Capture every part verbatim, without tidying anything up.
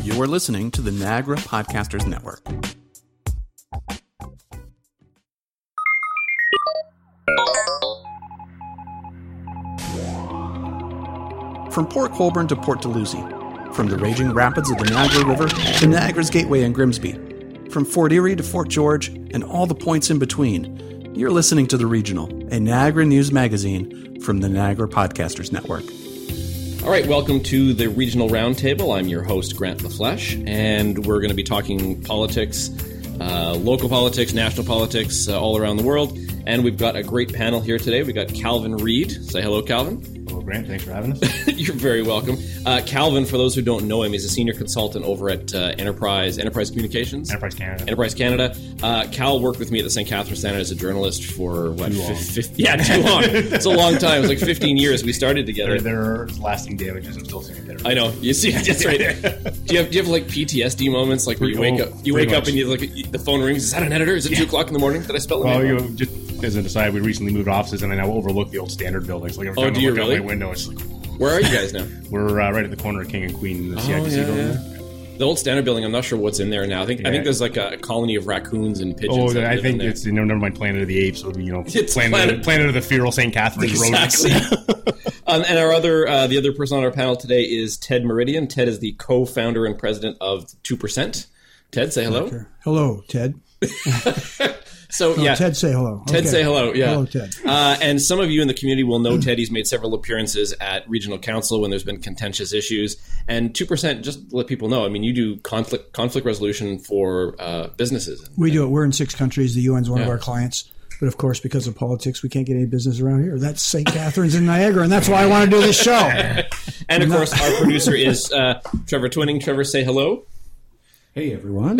You're listening to the Niagara Podcasters Network. From Port Colborne to Port Dalhousie, from the raging rapids of the Niagara River to Niagara's Gateway in Grimsby, from Fort Erie to Fort George and all the points in between, you're listening to The Regional, a Niagara news magazine from the Niagara Podcasters Network. All right, welcome to the Regional Roundtable. I'm your host, Grant LaFleche, and we're going to be talking politics, uh, local politics, national politics, uh, all around the world. And we've got a great panel here today. We've got Calvin Reid. Say hello, Calvin. Hello, Grant. Thanks for having us. You're very welcome. Uh, Calvin, for those who don't know him, is a senior consultant over at uh, Enterprise Enterprise Communications. Enterprise Canada. Enterprise Canada. Uh, Cal worked with me at the Saint Catharines Standard as a journalist for, what, f- fifty Yeah, too long. It's a long time. It was like fifteen years we started together. There, there are lasting damages. I'm still seeing it. I know. You see, that's right. Do you have do you have like P T S D moments, like where you wake up, you wake up and you like the phone rings? Is that an editor? Is it yeah. two o'clock in the morning? Did I spell it? Well, you know, just as an aside, we recently moved offices, and I now overlook the old Standard buildings. Like every oh, time do I you look really? out my window, it's like, where are you guys now? We're uh, right at the corner of King and Queen in the oh, C I B C yeah, building. Yeah. The old Standard building. I'm not sure what's in there now. I think yeah. I think there's like a colony of raccoons and pigeons. Oh, I think it's you know, never mind Planet of the Apes. It'll be, you know, it's Planet, Planet, of, Planet of the Feral Saint Catharines exactly. Rodents. um, and our other uh, the other person on our panel today is Ted Meridian. Ted is the co-founder and president of two percent. Ted, say hello. Okay. Hello, Ted. So no, yeah, Ted, say hello. Ted, okay. say hello. Yeah, hello, Ted. Uh, and some of you in the community will know Ted. He's made several appearances at regional council when there's been contentious issues. And two percent, just to let people know. I mean, you do conflict conflict resolution for uh, businesses. We do it. We're in six countries. The U N's one yeah. of our clients. But of course, because of politics, we can't get any business around here. That's Saint Catharines in Niagara, and that's why I want to do this show. And of course, our producer is uh, Trevor Twinning. Trevor, say hello. Hey, everyone.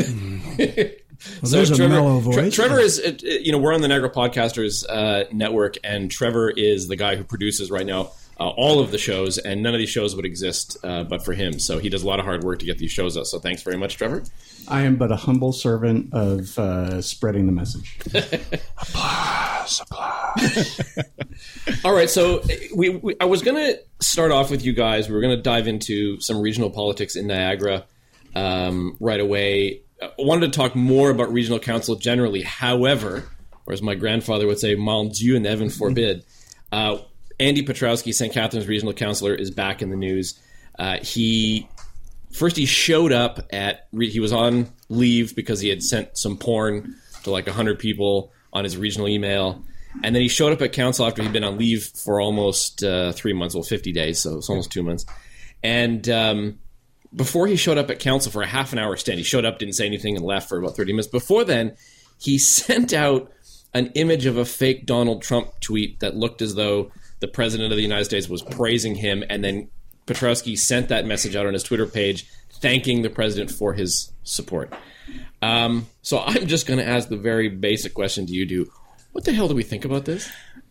Well, so there's a Trevor, mellow voice. Tre- Trevor is, you know, we're on the Niagara Podcasters uh, Network, and Trevor is the guy who produces right now uh, all of the shows, and none of these shows would exist uh, but for him. So he does a lot of hard work to get these shows out. So thanks very much, Trevor. I am but a humble servant of uh, spreading the message. Applause, applause. All right, so we, we I was going to start off with you guys. We were going to dive into some regional politics in Niagara um, right away. I wanted to talk more about regional council generally. However, or as my grandfather would say, mon Dieu and heaven forbid, uh, Andy Petrowski, Saint Catharines regional councillor, is back in the news. Uh, he first he showed up at he was on leave because he had sent some porn to like one hundred people on his regional email, and then he showed up at council after he'd been on leave for almost uh, three months, well, fifty days, so it's almost two months, and. Um, Before he showed up at council for a half an hour stint, he showed up, didn't say anything, and left for about thirty minutes. Before then, he sent out an image of a fake Donald Trump tweet that looked as though the president of the United States was praising him, and then Petrowski sent that message out on his Twitter page thanking the president for his support. Um, so I'm just going to ask the very basic question to you, do what the hell do we think about this?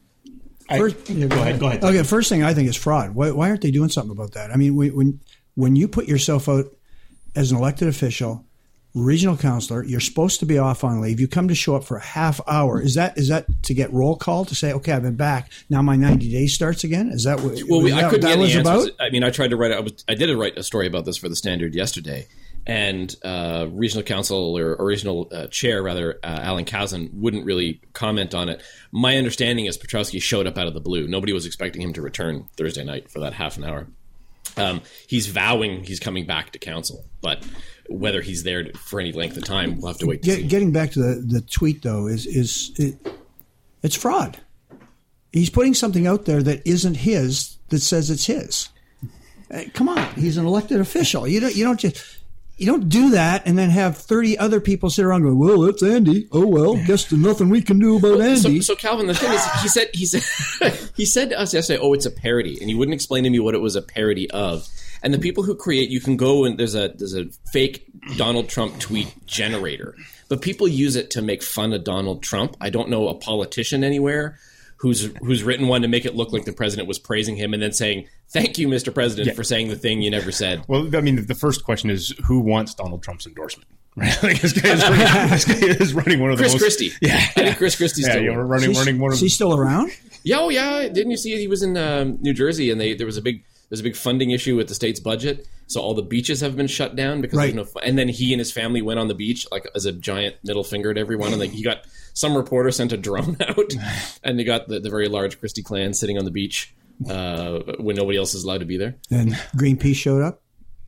First, I, yeah, go ahead, go ahead. Okay, first thing I think is fraud. Why, why aren't they doing something about that? I mean, when... when When you put yourself out as an elected official, regional councillor, you're supposed to be off on leave. You come to show up for a half hour. Is that is that to get roll call to say, okay, I've been back. Now my ninety days starts again? Is that what, well, we, that, I couldn't that get was any about? answers. I mean, I tried to write. I, was, I did write a story about this for the Standard yesterday, and uh, regional council or, or regional uh, chair, rather, uh, Alan Kazan, wouldn't really comment on it. My understanding is Petrowski showed up out of the blue. Nobody was expecting him to return Thursday night for that half an hour. Um, he's vowing he's coming back to council, but whether he's there to, for any length of time, we'll have to wait to Get, see. Getting back to the, the tweet, though, is is it, it's fraud. He's putting something out there that isn't his that says it's his. Hey, come on, he's an elected official. You don't you don't just you don't do that and then have thirty other people sit around going, well, it's Andy. Oh well, guess there's nothing we can do about Andy. So, so Calvin, the thing is, he said he said he said to us yesterday, "Oh, it's a parody," and he wouldn't explain to me what it was a parody of. And the people who create, you can go and there's a there's a fake Donald Trump tweet generator, but people use it to make fun of Donald Trump. I don't know a politician anywhere who's who's written one to make it look like the president was praising him and then saying, "Thank you, Mister President, yeah. for saying the thing you never said." Well, I mean, the first question is, who wants Donald Trump's endorsement? Right? Like this, guy is running, this guy is running one of the Chris most... Christie. Yeah. I think Chris Christie's yeah, still yeah, running, Is running one of... Is he still around? Yeah, oh yeah. Didn't you see he was in um, New Jersey and they there was a big... there's a big funding issue with the state's budget, so all the beaches have been shut down because Right. there's no. Fu- and then he and his family went on the beach like as a giant middle finger to everyone, and like he got some reporter sent a drone out, and they got the, the very large Christie clan sitting on the beach uh, when nobody else is allowed to be there. And Greenpeace showed up.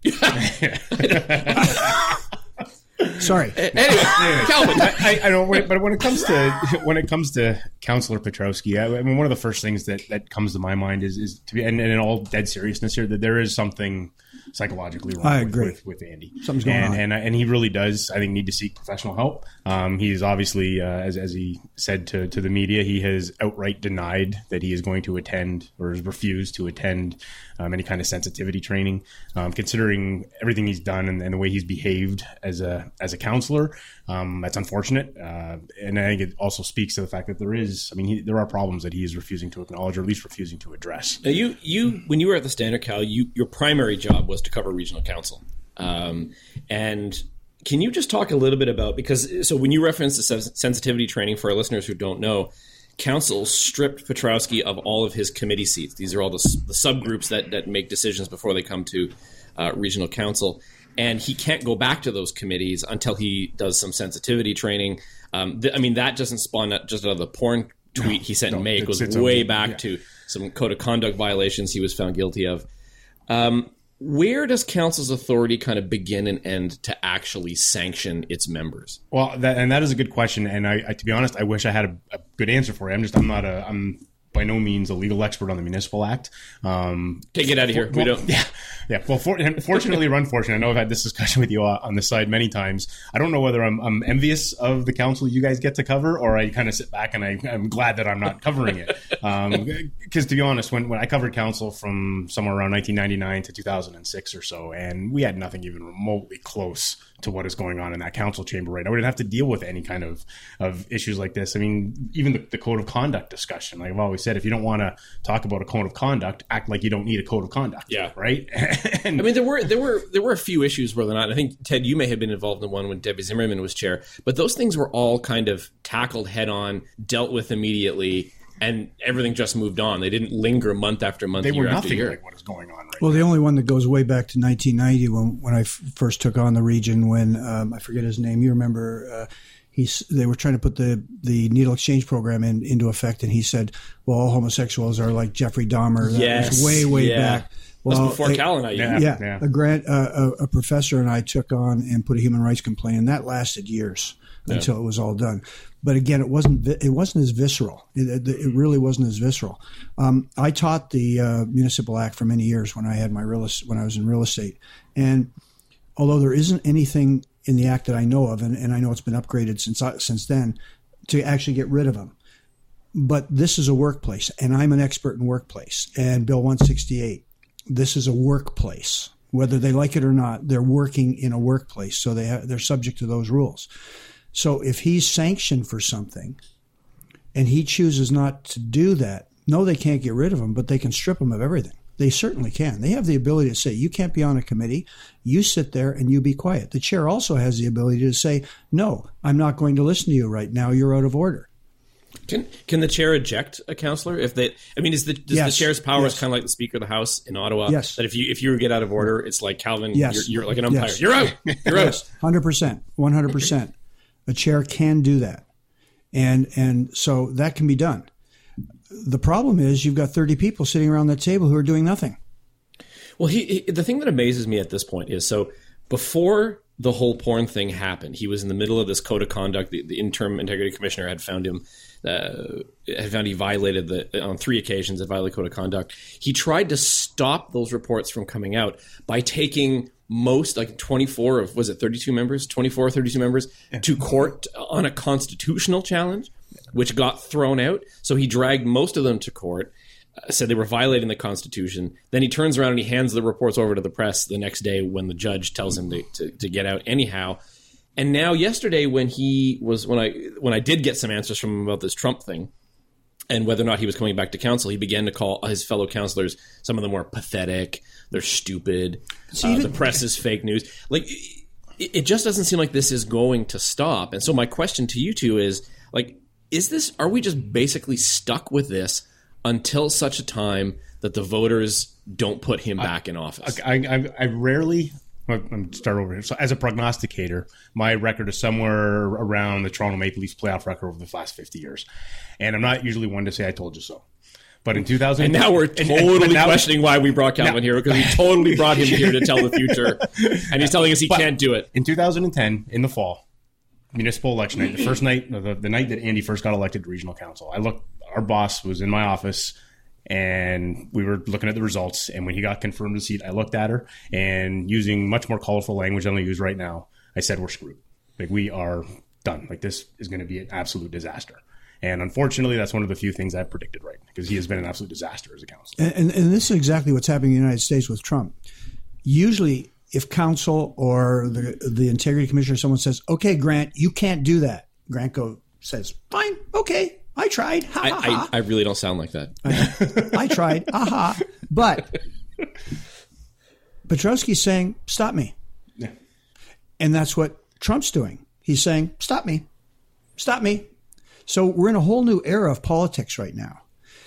Sorry. Anyway, Calvin. I, I don't. But when it comes to when it comes to Councillor Petrowski, I, I mean, one of the first things that, that comes to my mind is is to be, and, and in all dead seriousness here, that there is something psychologically wrong I with, agree. with, with Andy. Something's going and, on. and and he really does, I think, need to seek professional help. Um, he's obviously, uh, as as he said to to the media, he has outright denied that he is going to attend or has refused to attend um, any kind of sensitivity training. Um, considering everything he's done and, and the way he's behaved as a as a counselor, um, that's unfortunate. Uh, and I think it also speaks to the fact that there is, I mean, he, there are problems that he is refusing to acknowledge or at least refusing to address. Now you, you, when you were at the Standard, Cal, you, your primary job was to cover regional council. Um, and can you just talk a little bit about, because so when you reference the sens- sensitivity training for our listeners who don't know, council stripped Petrowski of all of his committee seats. These are all the, the subgroups that, that make decisions before they come to uh, regional council. And he can't go back to those committees until he does some sensitivity training. Um, th- I mean, that doesn't spawn out just out of the porn tweet he sent no, in May. It it's- goes it's way over- back yeah. to some code of conduct violations he was found guilty of. Um, where does council's authority kind of begin and end to actually sanction its members? Well, that, and that is a good question. And I, I, to be honest, I wish I had a, a good answer for you. I'm just, I'm not a, I'm by no means a legal expert on the Municipal Act. Um, Okay, get out of here. We well, don't. Yeah, yeah. Well, for, fortunately or unfortunately, I know I've had this discussion with you uh, on the side many times. I don't know whether I'm, I'm envious of the council you guys get to cover, or I kind of sit back and I, I'm glad that I'm not covering it. Because um, to be honest, when, when I covered council from somewhere around nineteen ninety-nine to two thousand six or so, and we had nothing even remotely close to what is going on in that council chamber right now. We didn't have to deal with any kind of, of issues like this. I mean, even the, the code of conduct discussion, like I've always said, if you don't want to talk about a code of conduct, act like you don't need a code of conduct. Yeah. Right. And, I mean, there were there were there were a few issues where they're not. I think Ted, you may have been involved in one when Debbie Zimmerman was chair, but those things were all kind of tackled head on, dealt with immediately, and everything just moved on. They didn't linger month after month, they year were after nothing year. like what is going on right Well, now. the only one that goes way back to nineteen ninety when when I f- first took on the region, when um, I forget his name. You remember? Uh, He's, they were trying to put the, the needle exchange program in, into effect, and he said, well, all homosexuals are like Jeffrey Dahmer. That Yes, was way, way yeah. back. Well, That's before I- Cal and I. Yeah. Yeah, Yeah. a grant, uh, a, a professor and I took on and put a human rights complaint, and that lasted years until it was all done. But again, it wasn't vi- it wasn't as visceral. It, it, it really wasn't as visceral. Um, I taught the uh, Municipal Act for many years when I had my real est- when I was in real estate, and although there isn't anything in the act that I know of, and, and I know it's been upgraded since I, since then, to actually get rid of them. But this is a workplace, and I'm an expert in workplace. And Bill one sixty-eight, this is a workplace. Whether they like it or not, they're working in a workplace, so they have, they're subject to those rules. So if he's sanctioned for something, and he chooses not to do that, no, they can't get rid of him, but they can strip him of everything. They certainly can. They have the ability to say, you can't be on a committee. You sit there and you be quiet. The chair also has the ability to say, no, I'm not going to listen to you right now. You're out of order. Can can the chair eject a councillor if they? I mean, is the does Yes. the chair's powers Yes. kind of like the Speaker of the House in Ottawa? Yes. That if you if you get out of order, it's like Calvin. Yes. You're, you're like an umpire. Yes. You're out. You're out. Yes, one hundred percent, one hundred percent. A chair can do that. And and so that can be done. The problem is you've got thirty people sitting around that table who are doing nothing. Well, he, he the thing that amazes me at this point is so before the whole porn thing happened, he was in the middle of this code of conduct. The, the interim integrity commissioner had found him uh, had found he violated the on three occasions had violated code of conduct. He tried to stop those reports from coming out by taking most like twenty-four of was it thirty-two members, twenty-four or thirty-two members to court on a constitutional challenge, which got thrown out. So he dragged most of them to court. Uh, said they were violating the Constitution. Then he turns around and he hands the reports over to the press the next day when the judge tells him to, to, to get out anyhow. And now yesterday when he was when I when I did get some answers from him about this Trump thing and whether or not he was coming back to council, he began to call his fellow councillors, some of them were pathetic, they're stupid, See, uh, even- the press is fake news. Like it, it just doesn't seem like this is going to stop. And so my question to you two is like, is this are we just basically stuck with this until such a time that the voters don't put him back in office. I, I, I rarely. I'm start over here. So, as a prognosticator, my record is somewhere around the Toronto Maple Leafs playoff record over the last fifty years, and I'm not usually one to say "I told you so." But in two thousand, and now we're totally and, and now, questioning why we brought Calvin now, here because we totally brought him here to tell the future, and he's telling us he can't do it. In two thousand ten, in the fall, municipal election night, the first night, the, the night that Andy first got elected to regional council, I looked. Our boss was in my office. And we were looking at the results. And when he got confirmed to seat, I looked at her and using much more colorful language than I use right now, I said, we're screwed. Like, we are done. Like, this is going to be an absolute disaster. And unfortunately, that's one of the few things I've predicted right because he has been an absolute disaster as a councilor. And, and, and this is exactly what's happening in the United States with Trump. Usually, if council or the, the integrity commissioner, someone says, okay, Grant, you can't do that. Grant go, says, fine, okay. I tried. Ha, I, ha, ha. I, I really don't sound like that. I, I tried. Aha. But Petrowski's saying, stop me. Yeah. And that's what Trump's doing. He's saying, stop me. Stop me. So we're in a whole new era of politics right now.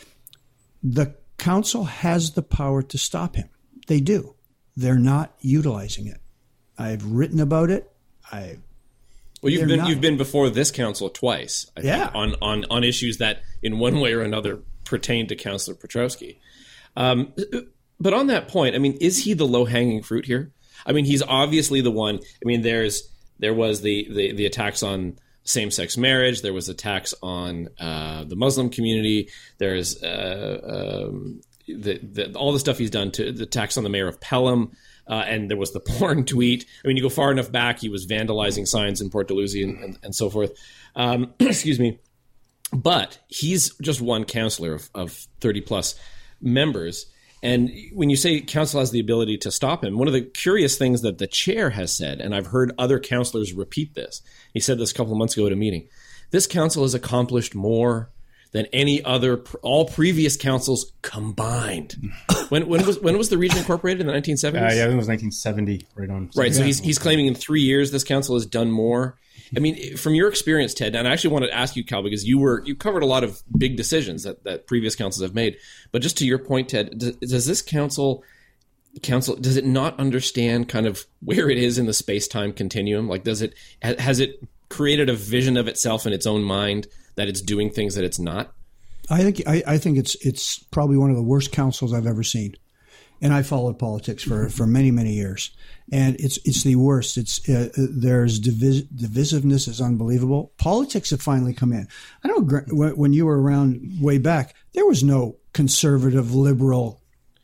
The council has the power to stop him. They do. They're not utilizing it. I've written about it. I've Well, you've They're been not. you've been before this council twice, I Yeah. think, on, on on issues that in one way or another pertain to Councillor Petrowski. Um, but on that point, I mean, is he the low hanging fruit here? I mean, he's obviously the one. I mean, there's there was the the, the attacks on same sex marriage. There was attacks on uh, the Muslim community. There's uh, um, the, the all the stuff he's done to the attacks on the mayor of Pelham. Uh, and there was the porn tweet. I mean, you go far enough back, he was vandalizing signs in Port Dalhousie and, and, and so forth. Um, excuse me. But he's just one councillor of, of thirty plus members. And when you say council has the ability to stop him, one of the curious things that the chair has said, and I've heard other councillors repeat this, he said this a couple of months ago at a meeting, this council has accomplished more than any other, all previous councils combined. When when was when was the region incorporated in the nineteen seventies? Uh, yeah, I think it was nineteen seventy, right on. Right, so yeah. he's he's claiming in three years this council has done more. I mean, from your experience, Ted, and I actually wanted to ask you, Cal, because you were you covered a lot of big decisions that, that previous councils have made. But just to your point, Ted, does, does this council council does it not understand kind of where it is in the space-time continuum? Like, does it has it created a vision of itself in its own mind that it's doing things that it's not? I think I, I think it's it's probably one of the worst councils I've ever seen, and I followed politics for, for many many years, and it's it's the worst. It's uh, there's divis- divisiveness is unbelievable. Politics have finally come in. I know when you were around way back, there was no conservative liberal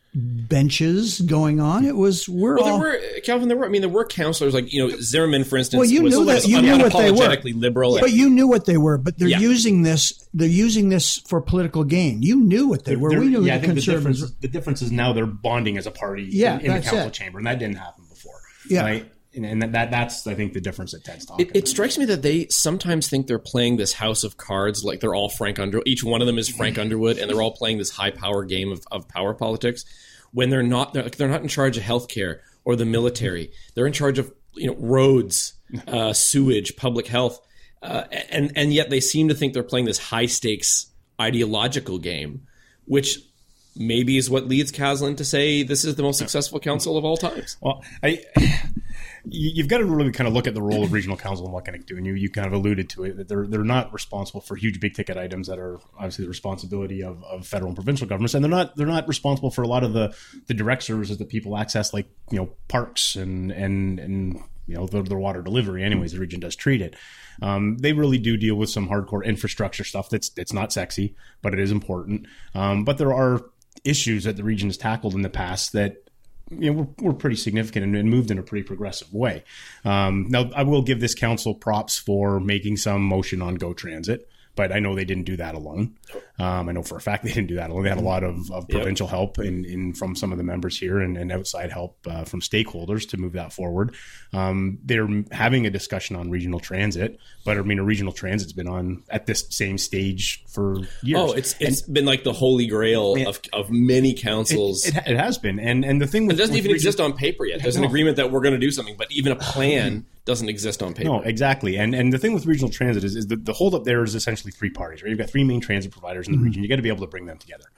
benches going on. It was we're well, all. There were, Calvin, there were. I mean, there were councillors like you know Zimmerman, for instance. Well, you was, knew was that you knew what they were. unapologetically liberal, but you knew what they were. But they're Yeah. using this. They're using this for political gain. You knew what they They're- were. they're- We knew yeah, I the think the conservatives. difference, the difference is now they're bonding as a party Yeah, in, in the that's council it. chamber, and that didn't happen before. Yeah. Right? And, and that, that that's, I think, the difference that Ted's talking It, about. it strikes me that they sometimes think they're playing this house of cards, like they're all Frank Underwood. Each one of them is Frank Underwood, and they're all playing this high power game of, of power politics. When they're not, they're, they're not in charge of healthcare or the military. They're in charge of you know roads, uh, sewage, public health, uh, and and yet they seem to think they're playing this high stakes ideological game, which maybe is what leads Caslin to say this is the most successful council of all times. Well, I, you- you've got to really kind of look at the role of regional council and what can it do. And you, you kind of alluded to it, that they're they're not responsible for huge big ticket items that are obviously the responsibility of, of federal and provincial governments. And they're not they're not responsible for a lot of the, the direct services that people access, like, you know, parks and, and, and you know, their, their water delivery. Anyways, the region does treat it. Um, they really do deal with some hardcore infrastructure stuff that's, that's not sexy, but it is important. Um, but there are issues that the region has tackled in the past that, you know, we're, we're pretty significant and, and moved in a pretty progressive way. Um, now, I will give this council props for making some motion on Go Transit, but I know they didn't do that alone. Um, I know for a fact they didn't do that alone. They had a lot of, of provincial yep. help in, in from some of the members here and, and outside help uh, from stakeholders to move that forward. Um, they're having a discussion on regional transit, but I mean, a regional transit's been on at this same stage for years. Oh, it's it's and, been like the holy grail of, of many councils. It, it, it has been, and and the thing with, it doesn't with even region, exist on paper yet. There's no. an agreement that we're going to do something, but even a plan doesn't exist on paper. No, exactly. And and the thing with regional transit is, is the, the holdup there is essentially three parties, right? You've got three main transit providers in the mm-hmm. region. You got to be able to bring them together.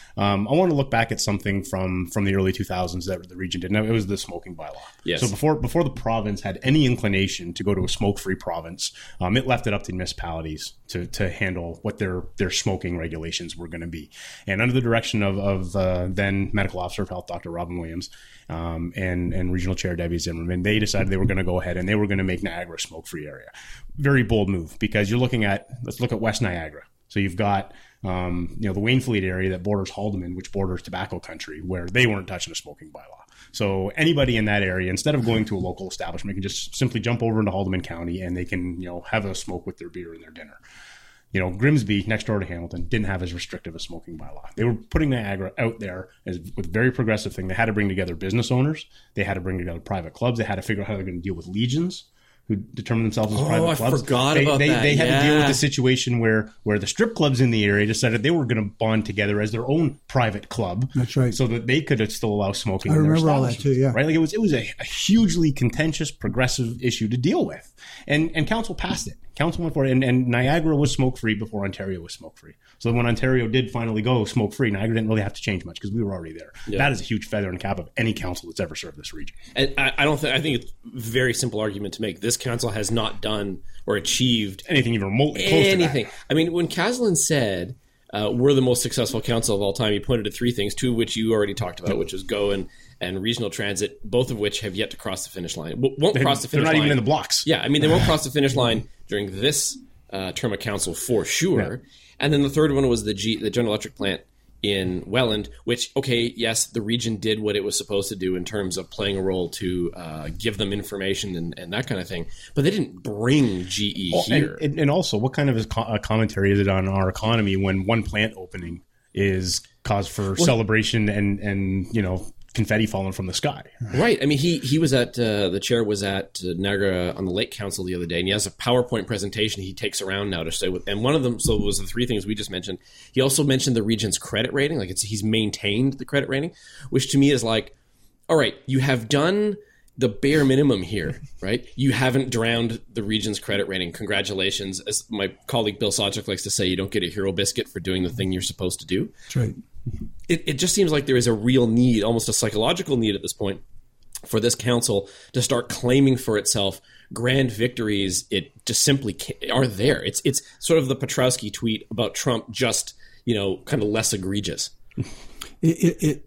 Um, I want to look back at something from from the early two thousands that the region did. Now, it was the smoking bylaw. Yes. So before before the province had any inclination to go to a smoke-free province, um, it left it up to municipalities to to handle what their their smoking regulations were going to be. And under the direction of of uh, then Medical Officer of Health, Doctor Robin Williams, um, and and Regional Chair Debbie Zimmerman, they decided they were going to go ahead and they were going to make Niagara a smoke-free area. Very bold move, because you're looking at, let's look at West Niagara. So you've got, um, you know, the Waynfleet area that borders Haldimand, which borders tobacco country, where they weren't touching a smoking bylaw. So anybody in that area, instead of going to a local establishment, can just simply jump over into Haldimand County and they can, you know, have a smoke with their beer and their dinner. You know, Grimsby, next door to Hamilton, didn't have as restrictive a smoking bylaw. They were putting Niagara out there as with a very progressive thing. They had to bring together business owners. They had to bring together private clubs. They had to figure out how they're going to deal with legions, who determine themselves as Oh, private I clubs. forgot they, about they, that. They had Yeah. to deal with the situation where, where the strip clubs in the area decided they were going to bond together as their own private club. That's right. So that they could still allow smoking I in their remember all that establishments, too, yeah. Right? Like it was it was a, a hugely contentious, progressive issue to deal with. And and council passed it. Council went for it. And, and Niagara was smoke-free before Ontario was smoke-free. So when Ontario did finally go smoke-free, Niagara didn't really have to change much because we were already there. Yeah. That is a huge feather in the cap of any council that's ever served this region. And I, I don't think I think it's a very simple argument to make. This council has not done or achieved Anything even remotely close anything. to that. I mean, when Caslin said uh, we're the most successful council of all time, he pointed to three things, two of which you already talked about, which is GO and, and regional transit, both of which have yet to cross the finish line. W- won't cross the They're finish not line. even in the blocks. Yeah, I mean, they won't cross the finish line during this uh, term of council for sure. And then the third one was the G, the General Electric plant in Welland, which, okay, yes, the region did what it was supposed to do in terms of playing a role to uh, give them information and, and that kind of thing, but they didn't bring G E Well, here. And, and, and also, what kind of is co- uh, commentary is it on our economy when one plant opening is cause for celebration and, and, you know, confetti falling from the sky? Right. I mean, he he was at uh, the chair was at uh, Niagara on the Lake Council the other day, and he has a PowerPoint presentation he takes around now to say. And one of them, so was the three things we just mentioned. He also mentioned the region's credit rating, like it's he's maintained the credit rating, which to me is like, all right, you have done the bare minimum here, right? You haven't drowned the region's credit rating. Congratulations. As my colleague Bill Sawchuk likes to say, you don't get a hero biscuit for doing the thing you're supposed to do. That's right. It, it just seems like there is a real need, almost a psychological need at this point, for this council to start claiming for itself grand victories. It just simply can't, are there. It's it's sort of the Petrowski tweet about Trump, just, you know, kind of less egregious. It, it, it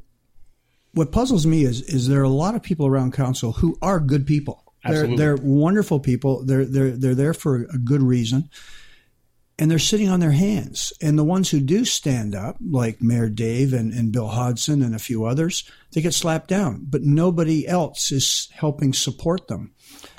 what puzzles me is is there are a lot of people around council who are good people. Absolutely. They're they're wonderful people. They're they're they're there for a good reason. And they're sitting on their hands. And the ones who do stand up, like Mayor Dave and, and Bill Hodson and a few others, they get slapped down. But nobody else is helping support them.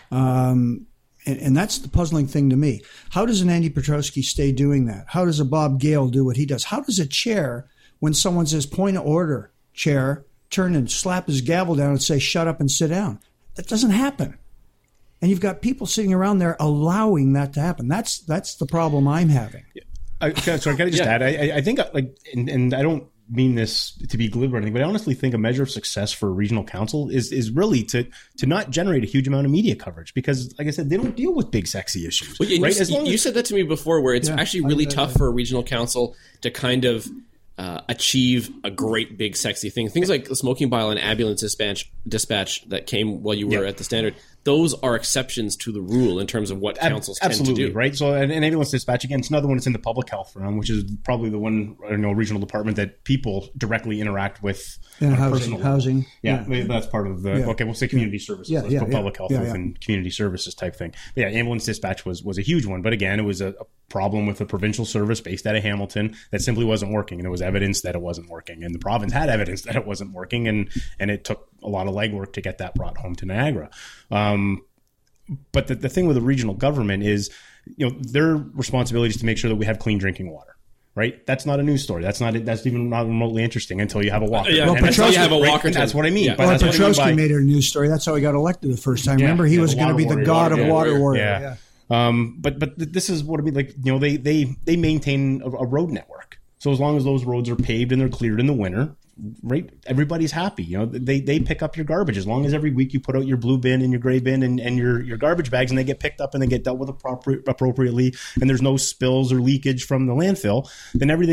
Um, and, and that's the puzzling thing to me. How does an Andy Petrowski stay doing that? How does a Bob Gale do what he does? How does a chair, when someone says, point of order, chair, turn and slap his gavel down and say, shut up and sit down? That doesn't happen. And you've got people sitting around there allowing that to happen. That's that's the problem I'm having. I, so can I just Yeah. add? I, I think like, and, and I don't mean this to be glib or anything, but I honestly think a measure of success for a regional council is is really to to not generate a huge amount of media coverage, because, like I said, they don't deal with big sexy issues. Well, and right? you, As long you as- said that to me before, where it's Yeah, actually I- really I- tough I- for a regional council to kind of uh, achieve a great big sexy thing. Things like the smoking bylaw and ambulance dispatch dispatch that came while you were Yeah. at the Standard. Those are exceptions to the rule in terms of what councils Absolutely, tend to do. right? So, and, and ambulance dispatch, again, it's another one that's in the public health realm, which is probably the one, I know, regional department that people directly interact with And on a housing, personal level. housing. Yeah, that's part of the, Yeah. okay, we'll say community services. Yeah, Let's yeah, put yeah. public health Yeah, within community services type thing. But yeah, ambulance dispatch was, was a huge one. But again, it was a, a problem with a provincial service based out of Hamilton that simply wasn't working. And there was evidence that it wasn't working. And the province had evidence that it wasn't working. And, and it took a lot of legwork to get that brought home to Niagara. Um, But the, the thing with the regional government is, you know, their responsibility is to make sure that we have clean drinking water, right? That's not a news story. That's not that's even not remotely interesting until you have a Walker. Yeah, Well, And that's until you Petrowski- have a right? Walker. And that's what I mean. Yeah. But Or that's what I mean Petrowski by- made it a news story. That's how he got elected the first time. Yeah, Remember, he yeah, was the going to water be the warrior, god water of water warrior. warrior. Yeah. Yeah. Um, but but th- this is what I mean. Like, you know, they they they maintain a, a road network. So as long as those roads are paved and they're cleared in the winter, right, everybody's happy. You know, they they pick up your garbage as long as every week you put out your blue bin and your gray bin and, and your your garbage bags, and they get picked up and they get dealt with appropri- appropriately, and there's no spills or leakage from the landfill. Then everything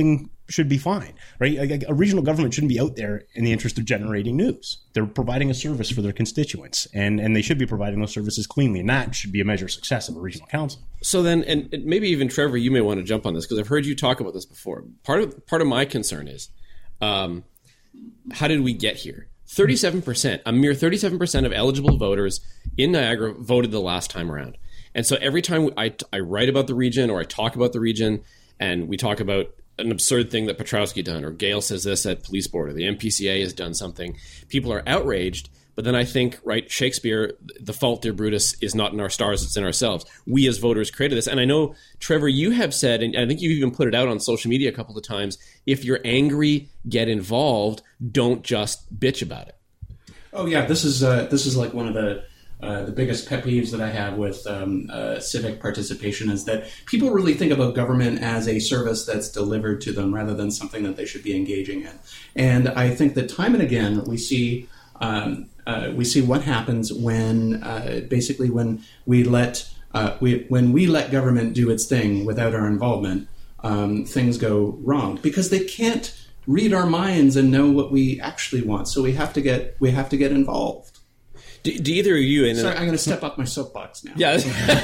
should be fine, right? A, a regional government shouldn't be out there in the interest of generating news. They're providing a service for their constituents, and, and they should be providing those services cleanly, and that should be a measure of success of a regional council. So then, and maybe even Trevor, you may want to jump on this because I've heard you talk about this before. Part of part of my concern is, um, how did we get here? thirty-seven percent, a mere thirty-seven percent of eligible voters in Niagara voted the last time around. And so every time I, I write about the region or I talk about the region and we talk about an absurd thing that Petrowski done, or Gail says this at police board, or the M P C A has done something, people are outraged. But then I think, right, Shakespeare, the fault, dear Brutus, is not in our stars, it's in ourselves. We as voters created this. And I know, Trevor, you have said, and I think you've even put it out on social media a couple of times, if you're angry, get involved, don't just bitch about it. Oh, yeah, this is uh, this is like one of the Uh, the biggest pet peeves that I have with um, uh, civic participation is that people really think about government as a service that's delivered to them rather than something that they should be engaging in. And I think that time and again we see um, uh, we see what happens when uh, basically when we let uh, we when we let government do its thing without our involvement, um, things go wrong because they can't read our minds and know what we actually want. So we have to get we have to get involved. Do, do either of you... And Sorry, I'm going to step up my soapbox now. Yeah.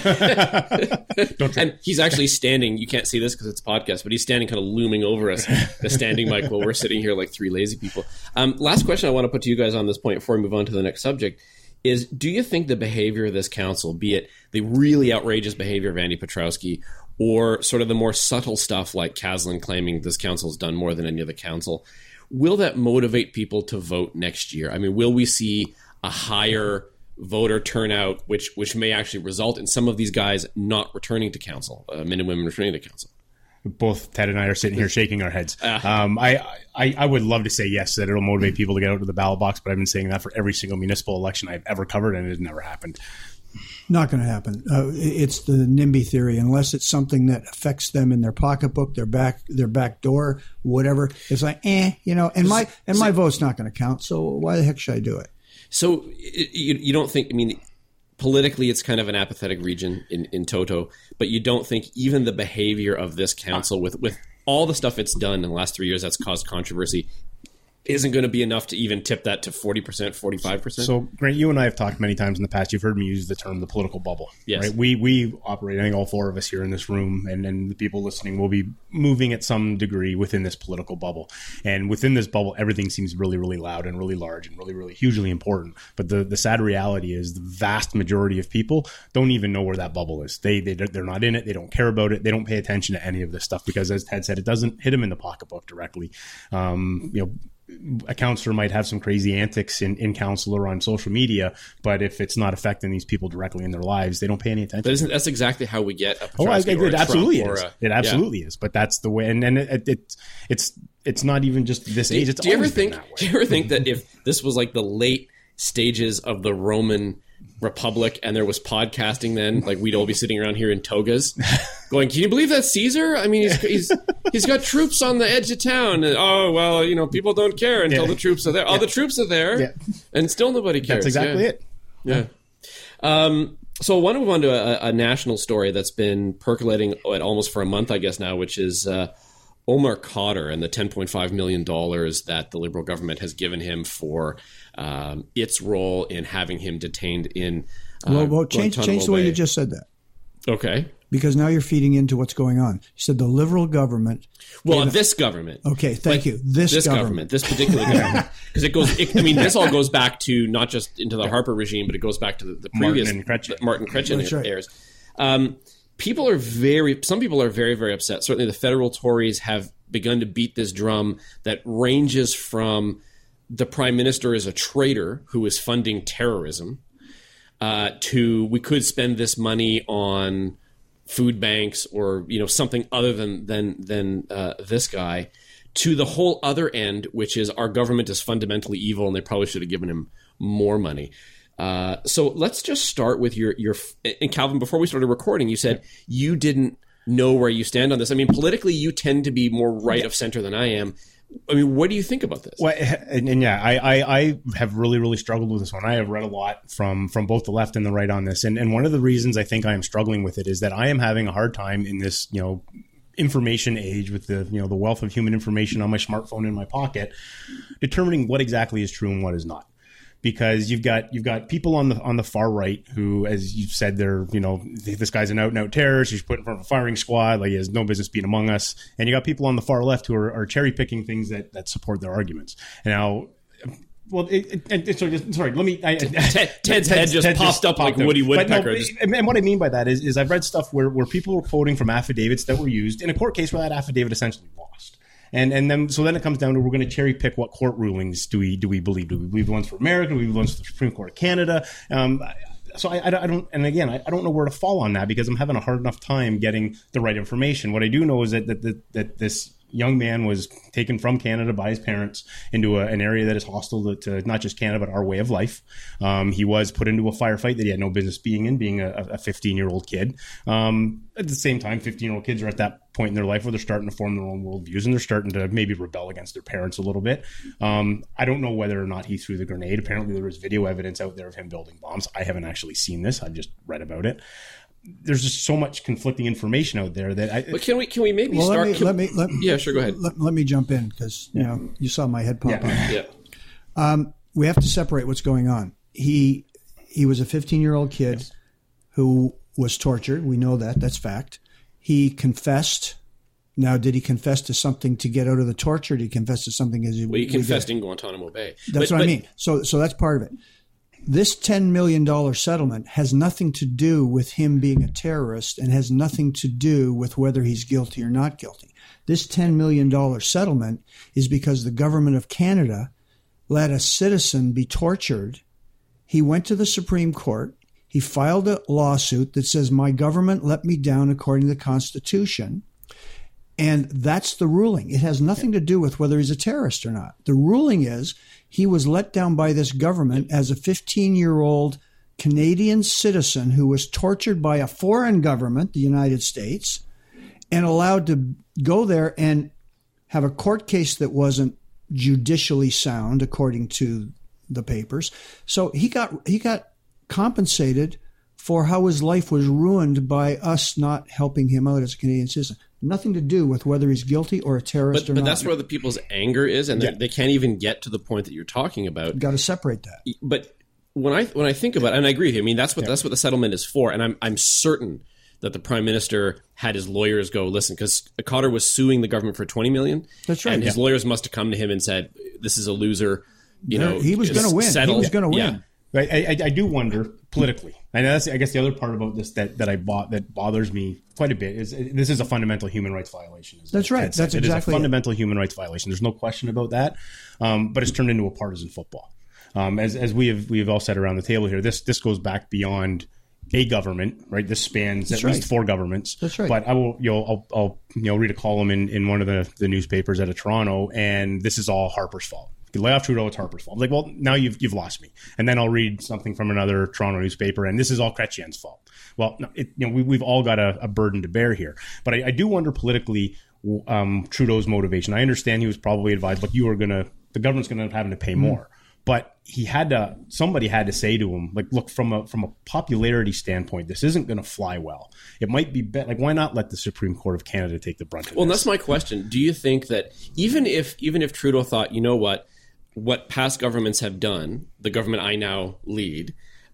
And he's actually standing, you can't see this because it's a podcast, but he's standing kind of looming over us, the standing mic, while we're sitting here like three lazy people. Um, last question I want to put to you guys on this point before we move on to the next subject is, do you think the behavior of this council, be it the really outrageous behavior of Andy Petrowski or sort of the more subtle stuff like Caslin claiming this council has done more than any other council, will that motivate people to vote next year? I mean, will we see a higher voter turnout, which which may actually result in some of these guys not returning to council, uh, men and women returning to council? Both Ted and I are sitting here shaking our heads. Uh, um, I, I I would love to say yes, that it'll motivate people to get out to the ballot box, but I've been saying that for every single municipal election I've ever covered, and it has never happened. Not going to happen. Uh, it's the NIMBY theory. Unless it's something that affects them in their pocketbook, their back, their back door, whatever. It's like, eh, you know. And my and my vote's not going to count. So why the heck should I do it? So you, you don't think, I mean, politically it's kind of an apathetic region in, in toto, but you don't think even the behavior of this council with, with all the stuff it's done in the last three years that's caused controversy isn't going to be enough to even tip that to forty percent, forty-five percent? So, Grant, you and I have talked many times in the past. You've heard me use the term the political bubble. Yes. Right? We we operate, I think all four of us here in this room and, and the people listening will be moving at some degree within this political bubble. And within this bubble, everything seems really, really loud and really large and really, really hugely important. But the, the sad reality is the vast majority of people don't even know where that bubble is. They, they, they're not in it. They don't care about it. They don't pay attention to any of this stuff because, as Ted said, it doesn't hit them in the pocketbook directly. Um, you know, a counselor might have some crazy antics in, in council or on social media, but if it's not affecting these people directly in their lives, they don't pay any attention. But isn't that's exactly how we get a Oh, I, it, it absolutely is. A, it absolutely yeah. is. But that's the way, and, and it, it, it's it's it's not even just this age. It's do you ever always think? been that way. Do you ever think that if this was like the late stages of the Roman Republic and there was podcasting then, like we'd all be sitting around here in togas going, can you believe that's Caesar? I mean, he's he's, he's got troops on the edge of town. And, oh, well, you know, people don't care until yeah. the troops are there. Oh, yeah. the troops are there. Yeah. And still nobody cares. That's exactly yeah. it. Yeah. Um, so I want to move on to a, a national story that's been percolating at almost for a month, I guess now, which is uh, Omar Khadr and the ten point five million dollars that the Liberal government has given him for um, its role in having him detained in uh, well, well, change, change the way Bay. you just said that. Okay. Because now you're feeding into what's going on. You said the Liberal government. Well, uh, this government. Okay, thank you. This, this government. government. This particular government. Because it goes, it, I mean, this all goes back to not just into the Harper regime, but it goes back to the, the previous Martin and Chrétien. Martin Chrétien That's right. heirs. Um, people are very, some people are very, very upset. Certainly the federal Tories have begun to beat this drum that ranges from the prime minister is a traitor who is funding terrorism uh, to we could spend this money on food banks or, you know, something other than than than uh, this guy, to the whole other end, which is our government is fundamentally evil and they probably should have given him more money. Uh, so let's just start with your your and Calvin. Before we started recording, you said you didn't know where you stand on this. I mean, politically, you tend to be more right of center than I am. I mean, what do you think about this? Well, and, and yeah, I, I, I have really, really struggled with this one. I have read a lot from, from both the left and the right on this. And, and one of the reasons I think I am struggling with it is that I am having a hard time in this, you know, information age, with the you know the wealth of human information on my smartphone in my pocket, determining what exactly is true and what is not. Because you've got you've got people on the on the far right who, as you said, they're you know this guy's an out and out terrorist. He's put in front of a firing squad. Like, he has no business being among us. And you got people on the far left who are, are cherry picking things that, that support their arguments. And now, well, it, it, it, sorry, sorry, let me. I, Ted, Ted's head just Ted popped just up popped like Woody Woodpecker. No, just... and what I mean by that is, is I've read stuff where where people were quoting from affidavits that were used in a court case where that affidavit essentially lost. And and then so then it comes down to, we're going to cherry pick what court rulings do we do we believe? Do we believe the ones for America? Do we believe the ones for the Supreme Court of Canada? Um, so I, I don't, and again, I, I don't know where to fall on that, because I'm having a hard enough time getting the right information. What I do know is that that that, that this young man was taken from Canada by his parents into a, an area that is hostile to, to not just Canada, but our way of life. Um, he was put into a firefight that he had no business being in, being a fifteen-year-old kid. Um, at the same time, fifteen-year-old kids are at that point in their life where they're starting to form their own worldviews, and they're starting to maybe rebel against their parents a little bit. Um, I don't know whether or not he threw the grenade. Apparently, there was video evidence out there of him building bombs. I haven't actually seen this. I've just read about it. There's just so much conflicting information out there that I. But can we can we maybe well, start? Let me, can, let me, let me, yeah, sure. Go ahead. Let, let me jump in, because you know you saw my head pop yeah. up. Yeah. Um, we have to separate what's going on. He he was a fifteen-year-old kid yes. who was tortured. We know that. That's fact. He confessed. Now, did he confess to something to get out of the torture? Did he confess to something as he? Well, he confessed in Guantanamo Bay. That's but, what but, I mean. So so that's part of it. This ten million dollars settlement has nothing to do with him being a terrorist, and has nothing to do with whether he's guilty or not guilty. This ten million dollars settlement is because the government of Canada let a citizen be tortured. He went to the Supreme Court. He filed a lawsuit that says, my government let me down according to the Constitution. And that's the ruling. It has nothing to do with whether he's a terrorist or not. The ruling is he was let down by this government as a fifteen-year-old Canadian citizen who was tortured by a foreign government, the United States, and allowed to go there and have a court case that wasn't judicially sound, according to the papers. So he got he got compensated for how his life was ruined by us not helping him out as a Canadian citizen. Nothing to do with whether he's guilty or a terrorist but, or but not. But that's where the people's anger is, and yeah. they can't even get to the point that you're talking about. You've got to separate that. But when I when I think about it, and I agree with you, I mean, that's what yeah. that's what the settlement is for, and I'm I'm certain that the Prime Minister had his lawyers go, listen, because Cotter was suing the government for twenty million dollars. That's right. And yeah. his lawyers must have come to him and said, this is a loser. You There, know, he was going to win. Settle. He was going to yeah. win. I, I, I do wonder politically, and that's I guess the other part about this that, that I bought that bothers me quite a bit is this is a fundamental human rights violation. That's right. That's it exactly is a fundamental it. human rights violation. There's no question about that. Um, but it's turned into a partisan football. Um, as as we have we have all said around the table here, this this goes back beyond a government, right? This spans That's at right. least four governments. That's right. But I will, you know, I'll, I'll you know read a column in, in one of the, the newspapers out of Toronto, and this is all Harper's fault. You lay off Trudeau, it's Harper's fault. I'm like, well, now you've you've lost me. And then I'll read something from another Toronto newspaper, and this is all Chrétien's fault. Well, no, it, you know, we, we've all got a, a burden to bear here. But I, I do wonder politically um, Trudeau's motivation. I understand he was probably advised, look, you are going to, the government's going to end up having to pay mm-hmm. more. But he had to, somebody had to say to him, like, look, from a from a popularity standpoint, this isn't going to fly well. It might be, be like, why not let the Supreme Court of Canada take the brunt of well, this? Well, that's my question. Do you think that even if even if Trudeau thought, you know what, what past governments have done, the government I now lead,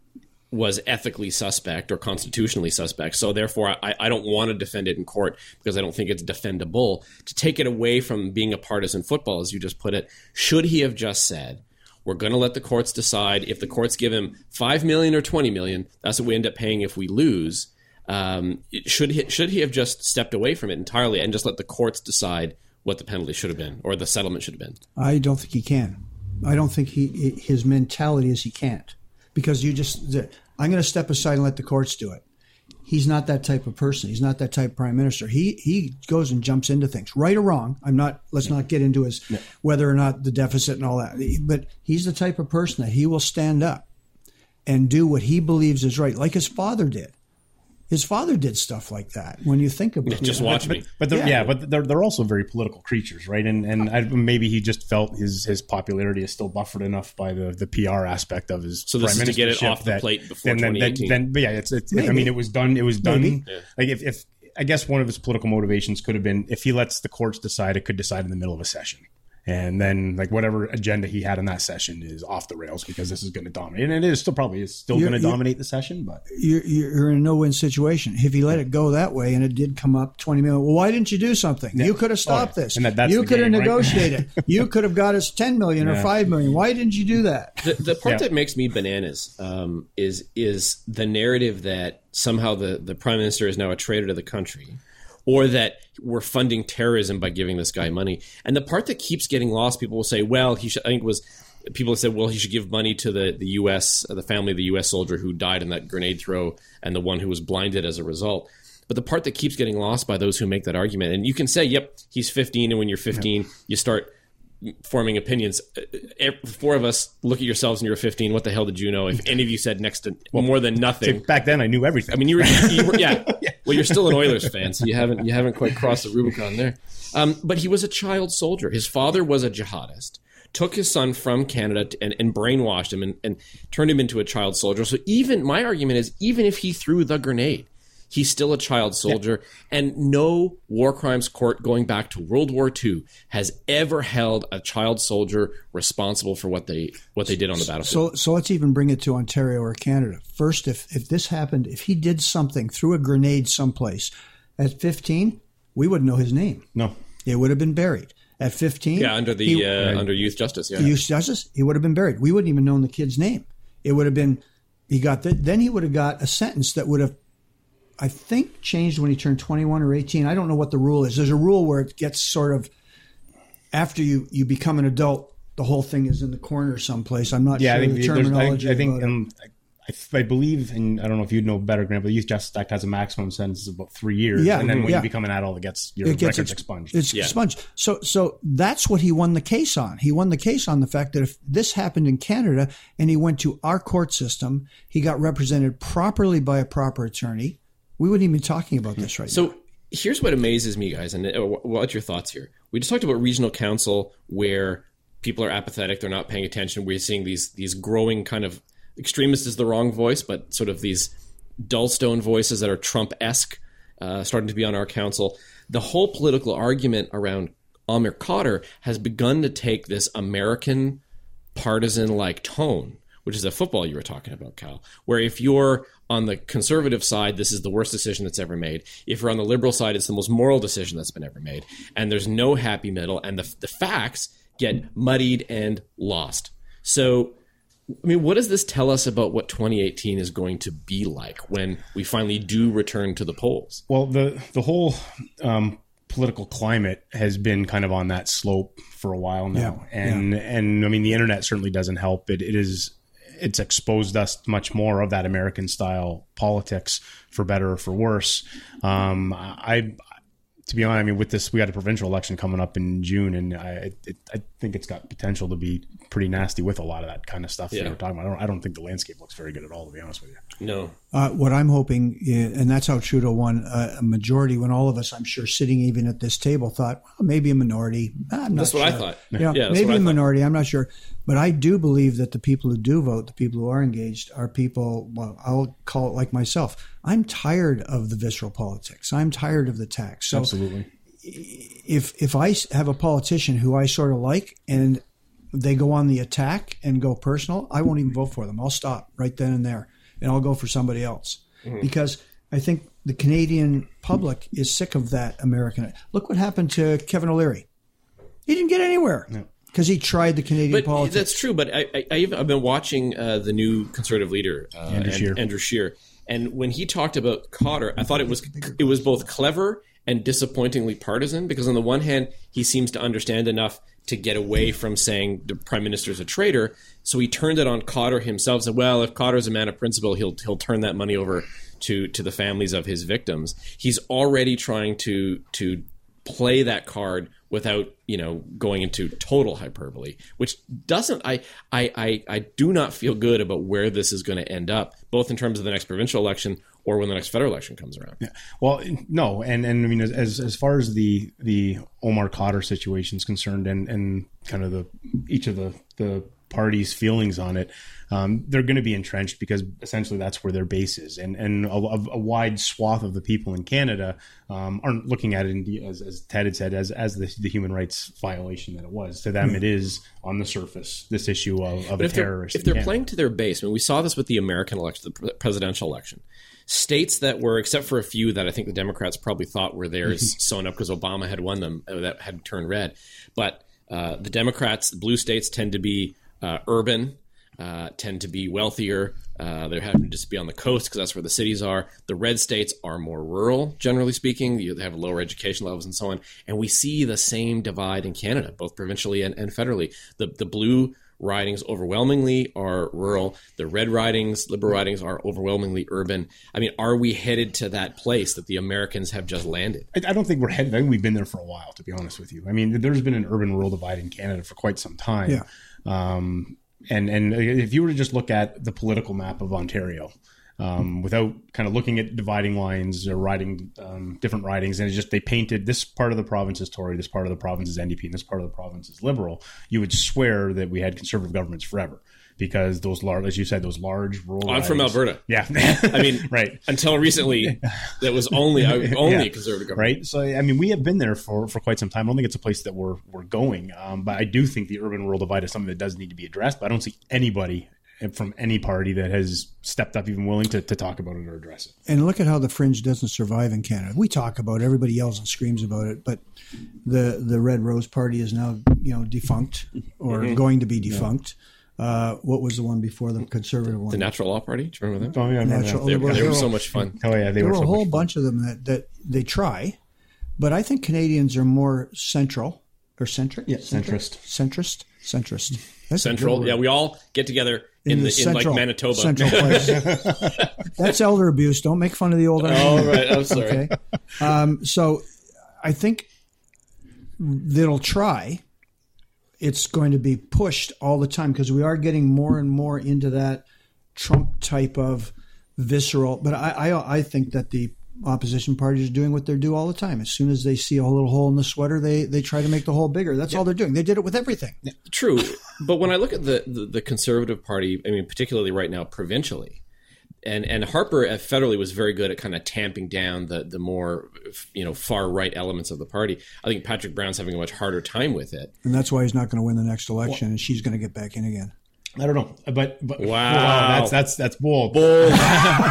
was ethically suspect or constitutionally suspect, so therefore I, I don't want to defend it in court because I don't think it's defendable, to take it away from being a partisan football, as you just put it, should he have just said, we're going to let the courts decide. If the courts give him five million dollars or twenty million dollars, that's what we end up paying if we lose. Um, should he, should he have just stepped away from it entirely and just let the courts decide what the penalty should have been or the settlement should have been? I don't think he can. I don't think he his mentality is he can't. Because you just, I'm going to step aside and let the courts do it. He's not that type of person. He's not that type of prime minister. He he goes and jumps into things, right or wrong. I'm not. Let's not get into his no. whether or not the deficit and all that. But he's the type of person that he will stand up and do what he believes is right, like his father did. His father did stuff like that. When you think about it, just watch me. But, but they're, yeah. yeah, but they're they're also very political creatures, right? And and I, maybe he just felt his his popularity is still buffered enough by the, the P R aspect of his. So this prime is to get it off the that, plate before then, twenty eighteen. Then, then, but yeah, it's, it's I mean, it was done. It was done. Yeah. Like if, if I guess one of his political motivations could have been if he lets the courts decide, it could decide in the middle of a session. And then, like, whatever agenda he had in that session is off the rails because this is going to dominate. And it is still probably is still going to dominate the session. But you're, you're in a no-win situation. If he let it go that way and it did come up twenty million, well, why didn't you do something? Yeah. You could have stopped oh, yeah. this. And that, that's you could game, have negotiated. Right? You could have got us ten million yeah. or five million. Why didn't you do that? The, the part yeah. that makes me bananas um, is is the narrative that somehow the, the prime minister is now a traitor to the country, or that we're funding terrorism by giving this guy money. And the part that keeps getting lost, people will say, well, he should, I think it was, people have said, well, he should give money to the, the U S, uh, the family of the U S soldier who died in that grenade throw and the one who was blinded as a result. But the part that keeps getting lost by those who make that argument, and you can say, yep, he's fifteen, and when you're fifteen, yeah. you start forming opinions. Four of us look at yourselves and you're fifteen. What the hell did you know? If any of you said next to well, more than nothing. Back then, I knew everything. I mean, you were, you were yeah. Well, you're still an Oilers fan, so you haven't you haven't quite crossed the Rubicon there. Um, but he was a child soldier. His father was a jihadist. Took his son from Canada to, and, and brainwashed him and, and turned him into a child soldier. So even my argument is, even if he threw the grenade, he's still a child soldier, yeah. and no war crimes court going back to World War Two has ever held a child soldier responsible for what they what they did on the battlefield. So, so let's even bring it to Ontario or Canada. First, if if this happened, if he did something, threw a grenade someplace, at fifteen, we wouldn't know his name. No, it would have been buried. At fifteen, yeah, under the he, uh, under youth justice, yeah, youth justice, he would have been buried. We wouldn't even known the kid's name. It would have been he got the, then he would have got a sentence that would have, I think, changed when he turned twenty-one or eighteen. I don't know what the rule is. There's a rule where it gets sort of, after you, you become an adult, the whole thing is in the corner someplace. I'm not yeah, sure I think the terminology. I think, I, think um, I, I believe, and I don't know if you'd know better, Grant, but the Youth Justice Act has a maximum sentence of about three years. Yeah, and then when yeah. you become an adult, it gets your it gets record's ex- expunged. It's yeah. expunged. So, so that's what he won the case on. He won the case on the fact that if this happened in Canada and he went to our court system, he got represented properly by a proper attorney, we wouldn't even be talking about this right so, now. So here's what amazes me, guys, and what's your thoughts here? We just talked about regional council where people are apathetic, they're not paying attention. We're seeing these these growing kind of, extremist is the wrong voice, but sort of these dullstone voices that are Trump-esque uh, starting to be on our council. The whole political argument around Amir Khadr has begun to take this American partisan-like tone, which is a football you were talking about, Cal, where if you're on the conservative side, this is the worst decision that's ever made. If you're on the liberal side, it's the most moral decision that's been ever made. And there's no happy middle, and the, the facts get muddied and lost. So, I mean, what does this tell us about what twenty eighteen is going to be like when we finally do return to the polls? Well, the, the whole um, political climate has been kind of on that slope for a while now. Yeah, and, yeah. and I mean, the internet certainly doesn't help. It, it is... It's exposed us much more of that American style politics, for better or for worse. Um, I, to be honest, I mean, with this, we got a provincial election coming up in June, and I, it, I think it's got potential to be pretty nasty with a lot of that kind of stuff yeah. that we're talking about. I don't, I don't think the landscape looks very good at all, to be honest with you. No. Uh, what I'm hoping, is, and that's how Trudeau won uh, a majority, when all of us, I'm sure, sitting even at this table thought, well, maybe a minority. I'm not that's sure. what I thought. You know, yeah, maybe a minority. I'm not sure. But I do believe that the people who do vote, the people who are engaged, are people, well, I'll call it like myself. I'm tired of the visceral politics. I'm tired of the tax. So Absolutely. If, if I have a politician who I sort of like and they go on the attack and go personal, I won't even vote for them. I'll stop right then and there, and I'll go for somebody else. Mm-hmm. Because I think the Canadian public is sick of that American. Look what happened to Kevin O'Leary. He didn't get anywhere because no. he tried the Canadian but politics. That's true, but I, I, I've been watching uh, the new Conservative leader, uh, Andrew, Scheer. Andrew Scheer, and when he talked about Khadr, I thought it was it was both clever and disappointingly partisan, because on the one hand, he seems to understand enough to get away from saying the prime minister is a traitor. So he turned it on Khadr himself. Said, well, if Khadr is a man of principle, he'll he'll turn that money over to to the families of his victims. He's already trying to to play that card without, you know, going into total hyperbole, which doesn't, I, I, I, I do not feel good about where this is going to end up, both in terms of the next provincial election or when the next federal election comes around. Yeah. Well, no. And, and I mean, as, as far as the, the Omar Khadr situation is concerned, and, and kind of the, each of the, the party's feelings on it, um, they're going to be entrenched because essentially that's where their base is. And and a, a wide swath of the people in Canada um, aren't looking at it, in, as, as Ted had said, as, as the, the human rights violation that it was. To them, mm. it is, on the surface, this issue of, of a if terrorist. They're, if they're Canada. playing to their base, I mean, we saw this with the American election, the presidential election. States that were, except for a few that I think the Democrats probably thought were theirs, sewn up because Obama had won them, uh, that had turned red. But uh, the Democrats, the blue states, tend to be uh, urban, uh, tend to be wealthier. Uh, they happen to just be on the coast because that's where the cities are. The red states are more rural, generally speaking. You, they have lower education levels and so on. And we see the same divide in Canada, both provincially and, and federally. The, the blue ridings overwhelmingly are rural. The red ridings, liberal ridings, are overwhelmingly urban. I mean, are we headed to that place that the Americans have just landed? I, I don't think we're headed. I think we've been there for a while, to be honest with you. I mean, there's been an urban-rural divide in Canada for quite some time. Yeah. Um, and and if you were to just look at the political map of Ontario, um, without kind of looking at dividing lines or riding um, different ridings, and it's just they painted this part of the province as Tory, this part of the province is N D P, and this part of the province is Liberal, you would swear that we had Conservative governments forever. Because those large, as you said, those large rural. I'm from Alberta. Yeah, I mean, right. Until recently, that was only only yeah. Conservative government. Right. So I mean, we have been there for, for quite some time. I don't think it's a place that we're we're going. Um, but I do think the urban-rural divide is something that does need to be addressed. But I don't see anybody from any party that has stepped up, even willing to, to talk about it or address it. And look at how the fringe doesn't survive in Canada. We talk about it, everybody yells and screams about it, but the the Red Rose Party is now, you know, defunct or mm-hmm. going to be defunct. Yeah. Uh, what was the one before the Conservative one? The Natural Law Party. Do you remember them? Oh yeah, Natural, they, they, were, they were were so much fun. Oh yeah, they there were. were so a whole much bunch fun. of them that, that they try, but I think Canadians are more central or centric. Yeah, centrist, centrist, centrist. That's Central. Yeah, we all get together in, in the, the central, in like Manitoba. Central place. That's elder abuse. Don't make fun of the older. Oh right, I'm sorry. Okay. Um, so I think they'll try. It's going to be pushed all the time because we are getting more and more into that Trump type of visceral. But I, I, I think that the opposition parties are doing what they do all the time. As soon as they see a little hole in the sweater, they they try to make the hole bigger. That's yeah. all they're doing. They did it with everything. Yeah, true. But when I look at the, the, the Conservative Party, I mean, particularly right now, provincially, and and Harper uh, federally was very good at kind of tamping down the the more, you know, far right elements of the party. I think Patrick Brown's having a much harder time with it, and that's why he's not going to win the next election, well, and she's going to get back in again. I don't know, but, but wow. wow, that's that's that's bold, bold, bold.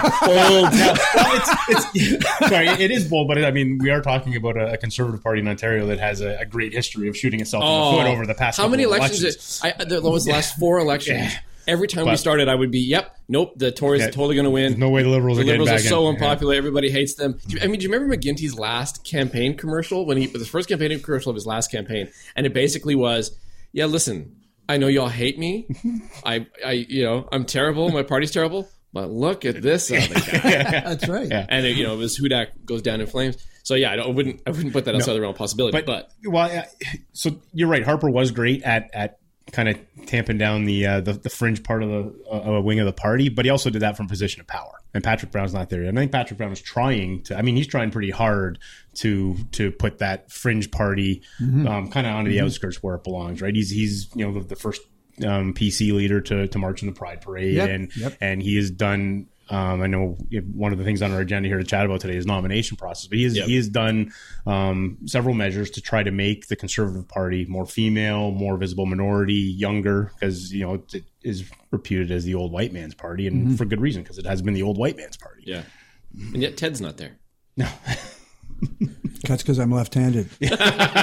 Yeah, well, it's, it's, sorry, it is bold, but it, I mean, we are talking about a, a Conservative Party in Ontario that has a, a great history of shooting itself oh, in the foot over the past. How many elections? elections? It, I, there was the last four elections. Yeah. Every time but, we started, I would be, "Yep, nope, the Tories yeah, are totally going to win. No way the Liberals the are Liberals getting are so in. unpopular. Yeah. Everybody hates them." I mean, do you remember McGuinty's last campaign commercial when he the first campaign commercial of his last campaign, and it basically was, "Yeah, listen, I know y'all hate me. I, I, you know, I'm terrible. My party's terrible. But look at this other guy." That's right. Yeah. And it, you know, it was Hudak goes down in flames. So yeah, I, don't, I wouldn't, I wouldn't put that outside no. the realm of possibility. But, but well, so you're right. Harper was great at at. kind of tamping down the, uh, the the fringe part of the uh, a wing of the party, but he also did that from a position of power. And Patrick Brown's not there yet. And I think Patrick Brown is trying to. I mean, he's trying pretty hard to to put that fringe party mm-hmm. um, kind of onto the mm-hmm. outskirts where it belongs. Right? He's he's you know the, the first um, P C leader to to march in the Pride Parade, yep. and yep. and he has done. Um, I know one of the things on our agenda here to chat about today is nomination process, but he has, yep. he has done um, several measures to try to make the Conservative Party more female, more visible minority, younger, because, you know, it is reputed as the old white man's party, and mm-hmm. for good reason, because it has been the old white man's party. Yeah. And yet Ted's not there. No. That's because I'm left-handed. Wait,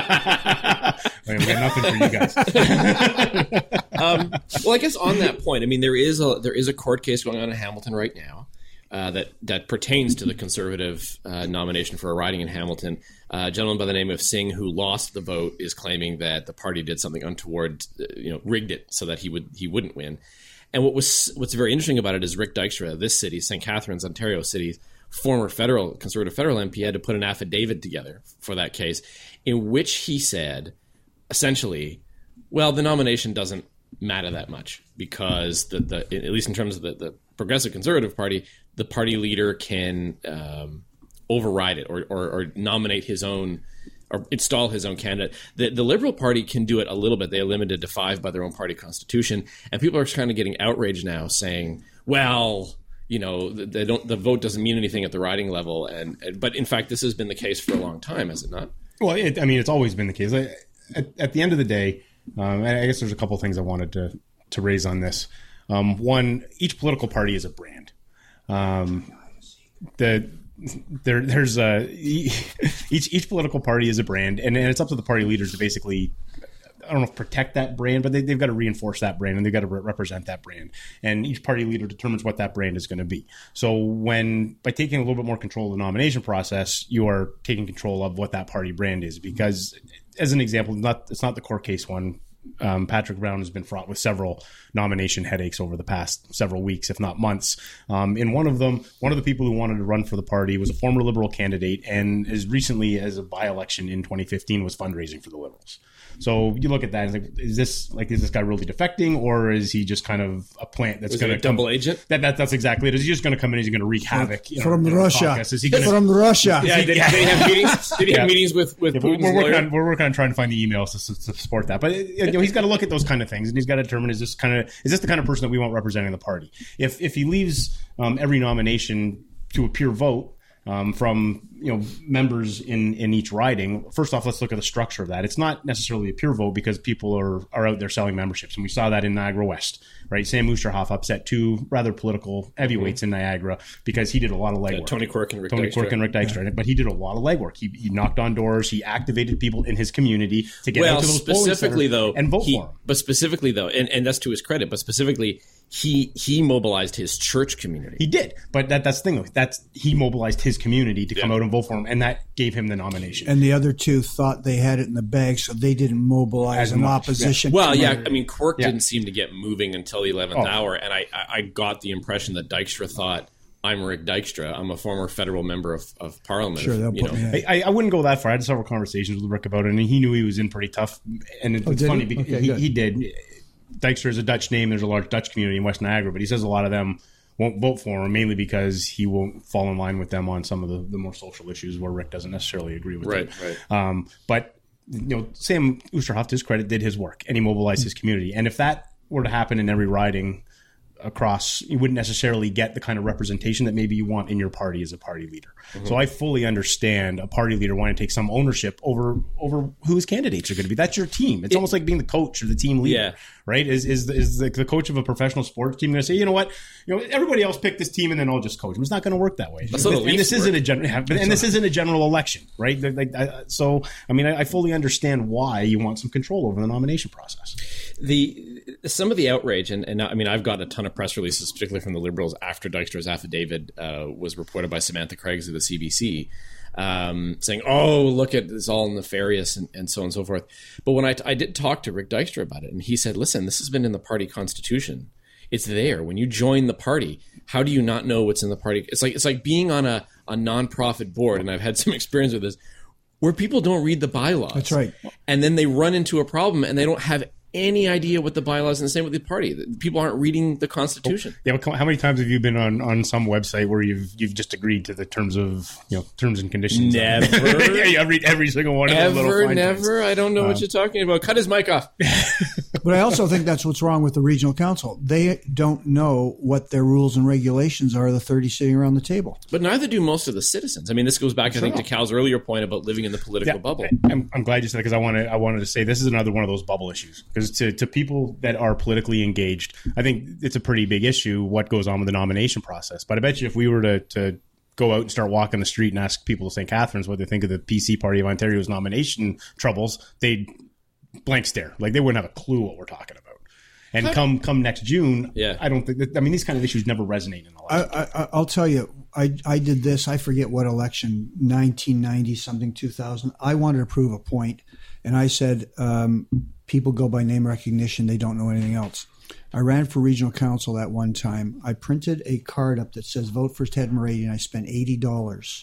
we got nothing for you guys. um, well, I guess on that point, I mean, there is a there is a court case going on in Hamilton right now uh, that that pertains to the Conservative uh, nomination for a riding in Hamilton. Uh, a gentleman by the name of Singh, who lost the vote, is claiming that the party did something untoward, uh, you know, rigged it so that he would he wouldn't win. And what was what's very interesting about it is Rick Dykstra, this city, Saint Catharines, Ontario City, former federal conservative federal M P, had to put an affidavit together for that case, in which he said, essentially, well, the nomination doesn't matter that much because the, the at least in terms of the, the Progressive Conservative Party, the party leader can um, override it or, or, or nominate his own or install his own candidate. The, the Liberal Party can do it a little bit. They are limited to five by their own party constitution. And people are kind of getting outraged now saying, well, you know, they don't, the vote doesn't mean anything at the riding level. And, and But in fact, this has been the case for a long time, has it not? Well, it, I mean, it's always been the case. I, at, at the end of the day, um, I guess there's a couple of things I wanted to, to raise on this. Um, one, each political party is a brand. Um, the there there's a each each political party is a brand, and, and it's up to the party leaders to basically, I don't know if protect that brand, but they, they've got to reinforce that brand and they've got to re- represent that brand. And each party leader determines what that brand is going to be. So when, by taking a little bit more control of the nomination process, you are taking control of what that party brand is. Because, as an example, not it's not the court case one. Um, Patrick Brown has been fraught with several nomination headaches over the past several weeks, if not months. Um, in one of them, one of the people who wanted to run for the party was a former Liberal candidate, and as recently as a by-election in twenty fifteen was fundraising for the Liberals. So you look at that and it's like, is this like is this guy really defecting, or is he just kind of a plant that's going to double come, agent? That, that that's exactly it. Is he just going to come in? He's going to wreak havoc you know, from Russia? Is he gonna, from Russia? Yeah, did, yeah. did he have meetings? Did he yeah. have meetings with with yeah, Putin's we're working lawyer? on we're working on trying to find the emails to, to support that. But you know, he's got to look at those kind of things, and he's got to determine is this kind of is this the kind of person that we want representing the party? If if he leaves um, every nomination to a pure vote. Um, from you know members in, in each riding. First off, let's look at the structure of that. It's not necessarily a pure vote because people are, are out there selling memberships, and we saw that in Niagara West. Right, Sam Oosterhoff upset two rather political heavyweights mm-hmm. in Niagara because he did a lot of legwork. Yeah, Tony Quirk and Rick Tony Dykstra. Quirk and Rick Dykstra, yeah. But he did a lot of legwork. He, he knocked on doors. He activated people in his community to get well, out to those specifically though, and vote he, for him. But specifically though, and, and that's to his credit. But specifically, he he mobilized his church community. He did, but that that's the thing. That's he mobilized his community to come yeah. out and vote for him, and that gave him the nomination. And the other two thought they had it in the bag, so they didn't mobilize As an much, opposition. Yeah. Well, yeah, committee. I mean, Quirk Yeah. didn't seem to get moving until the eleventh Oh. hour, and I, I got the impression that Dykstra thought, I'm Rick Dykstra. I'm a former federal member of, of Parliament. Sure, they'll you put know. me in. I, I wouldn't go that far. I had several conversations with Rick about it, and he knew he was in pretty tough. And it, Oh, it's did funny he? because Okay, he, good. he did. Dykstra is a Dutch name. There's a large Dutch community in West Niagara, but he says a lot of them won't vote for him, mainly because he won't fall in line with them on some of the, the more social issues where Rick doesn't necessarily agree with Right, them. right. Um, but you know, Sam Oosterhoff, to his credit, did his work, and he mobilized his community. And if that were to happen in every riding across, you wouldn't necessarily get the kind of representation that maybe you want in your party as a party leader. Mm-hmm. So I fully understand a party leader wanting to take some ownership over over who his candidates are going to be. That's your team. It's it, almost like being the coach or the team leader, yeah. right? Is is is the, the coach of a professional sports team going to say, you know what, you know, everybody else pick this team and then I'll just coach them? It's not going to work that way. That's and, how the and this Leafs isn't work. a general, and this isn't a general election, right? Like, I, so, I mean, I, I fully understand why you want some control over the nomination process. The some of the outrage, and, and I mean, I've got a ton of press releases, particularly from the Liberals, after Dykstra's affidavit uh, was reported by Samantha Craigs of the C B C, um, saying, "Oh, look at it's all nefarious," and, and so on and so forth. But when I, I did talk to Rick Dykstra about it, and he said, "Listen, this has been in the party constitution. It's there. When you join the party, how do you not know what's in the party? It's like it's like being on a, a nonprofit board, and I've had some experience with this, where people don't read the bylaws. That's right. And then they run into a problem, and they don't have any idea what the bylaws, and the same with the party. People aren't reading the Constitution. Yeah, but how many times have you been on, on some website where you've you've just agreed to the terms of you know terms and conditions? Never. Yeah, you read every single one. Of those little Ever, fine never. prints. I don't know Uh, what you're talking about. Cut his mic off. But I also think that's what's wrong with the regional council. They don't know what their rules and regulations are, the thirty sitting around the table. But neither do most of the citizens. I mean, this goes back, I think, to Cal's earlier point about living in the political Yeah, bubble. I'm, I'm glad you said that because I wanted I wanted to say this is another one of those bubble issues because to, to people that are politically engaged, I think it's a pretty big issue what goes on with the nomination process. But I bet you if we were to, to go out and start walking the street and ask people to Saint Catharines what they think of the P C Party of Ontario's nomination troubles, they'd blank stare. Like they wouldn't have a clue what we're talking about. And How- come come next June, Yeah. I don't think that, I mean these kind of issues never resonate in elections. I, I, I'll tell you, I, I did this. I forget what election, nineteen ninety something, two thousand. I wanted to prove a point, and I said, um, people go by name recognition. They don't know anything else. I ran for regional council at one time. I printed a card up that says "Vote for Ted Moravian." I spent eighty dollars.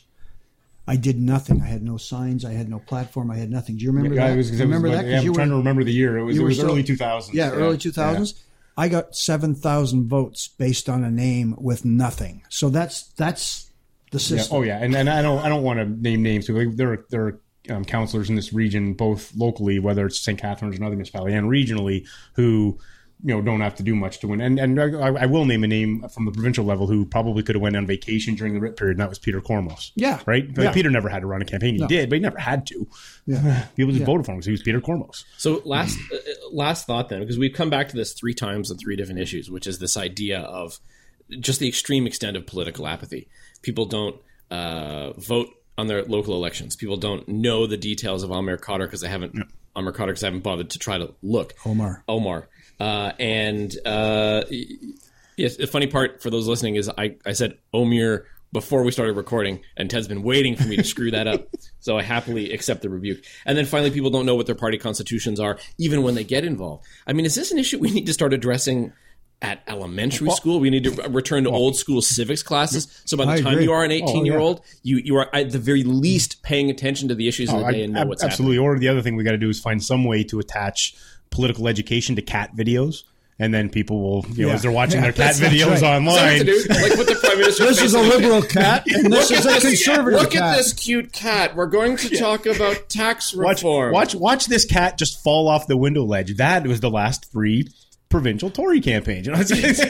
I did nothing. I had no signs. I had no platform. I had nothing. Do you remember Yeah, that? I was, Do you remember was, that? 'Cause Yeah, I'm you trying were- to remember the year. It was, you it were was still- early two thousands. Yeah, early two thousands. I got seven thousand votes based on a name with nothing. So that's that's the Yeah. system. Oh yeah, and and I don't I don't want to name names because there are, there are um, councillors in this region, both locally, whether it's Saint Catharines or another municipality, and regionally, who you know don't have to do much to win. And and I, I will name a name from the provincial level who probably could have went on vacation during the writ period, and that was Peter Kormos. Yeah, right. Like yeah. Peter never had to run a campaign. He no. did, but he never had to. Yeah. People just yeah. voted for him because he was Peter Kormos. So last uh, last thought then, because we've come back to this three times on three different issues, which is this idea of just the extreme extent of political apathy. People don't uh, vote on their local elections. People don't know the details of Amir Khadr because they haven't yeah. Amir Khadr because they haven't bothered to try to look. Omar. Omar. Uh, and uh, yes, the funny part for those listening is I, I said Omir before we started recording, and Ted's been waiting for me to screw that up. So I happily accept the rebuke. And then finally, people don't know what their party constitutions are, even when they get involved. I mean, is this an issue we need to start addressing at elementary well, school? We need to return to well, old school civics classes. So by the I time agree. you are an eighteen-year-old, oh, you, yeah. you are at the very least paying attention to the issues oh, of the day I, and know what's absolutely. happening. Or the other thing we got to do is find some way to attach political education to cat videos. And then people will, you know, Yeah. as they're watching Yeah, their cat that's- that's videos right. online. Is that what to do? Like put the prime minister. This is a liberal cat, and this is a conservative Look cat. at this cute cat. We're going to talk about tax Watch, reform. watch, watch this cat just fall off the window ledge. That was the last three provincial Tory campaigns. You know,